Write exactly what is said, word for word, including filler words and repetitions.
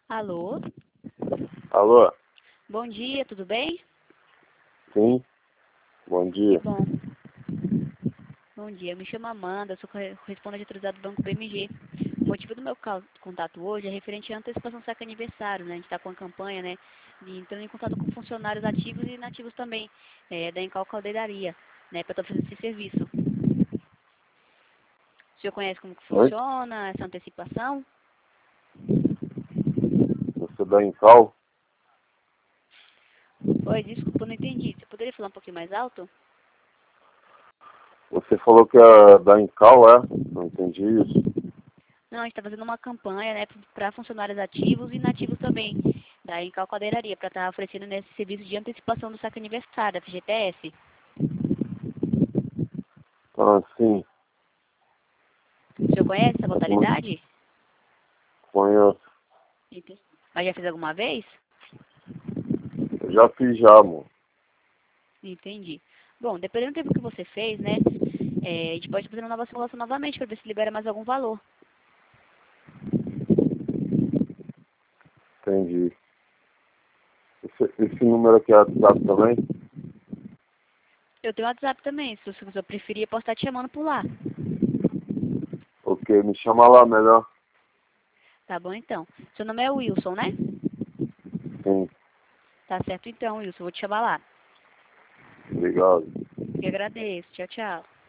Alô? Alô? Bom dia, tudo bem? Sim? Bom Que dia. bom. Bom dia, me chamo Amanda, sou corre- correspondente autorizado do Banco B M G. O motivo do meu ca- contato hoje é referente à antecipação do saque aniversário, né? A gente está com a campanha, né? De entrando em contato com funcionários ativos e inativos também, é, da Encal Caldeiraria, né? Para estar fazendo esse serviço. O senhor conhece como que Oi? funciona essa antecipação? Você dá em cal? Oi, desculpa, eu não entendi. Você poderia falar um pouquinho mais alto? Você falou que é da Incal, é? Não entendi isso. Não, a gente está fazendo uma campanha, né, para funcionários ativos e inativos também, da Encal Caldeiraria, para estar oferecendo nesse serviço de antecipação do saque aniversário, da F G T S. Ah, sim. O senhor conhece essa É como- modalidade? Conheço. Entendi. Mas já fez alguma vez? Eu já fiz já, amor. Entendi. Bom, dependendo do tempo que você fez, né, é, a gente pode fazer uma nova simulação novamente para ver se libera mais algum valor. Entendi. Esse, esse número aqui é WhatsApp também? Eu tenho WhatsApp também, se o senhor preferir, eu posso estar te chamando por lá. Ok, me chama lá melhor. Tá bom, então. Seu nome é Wilson, né? Sim. Tá certo, então, Wilson, vou te chamar lá. Obrigado. Eu agradeço. Tchau, tchau.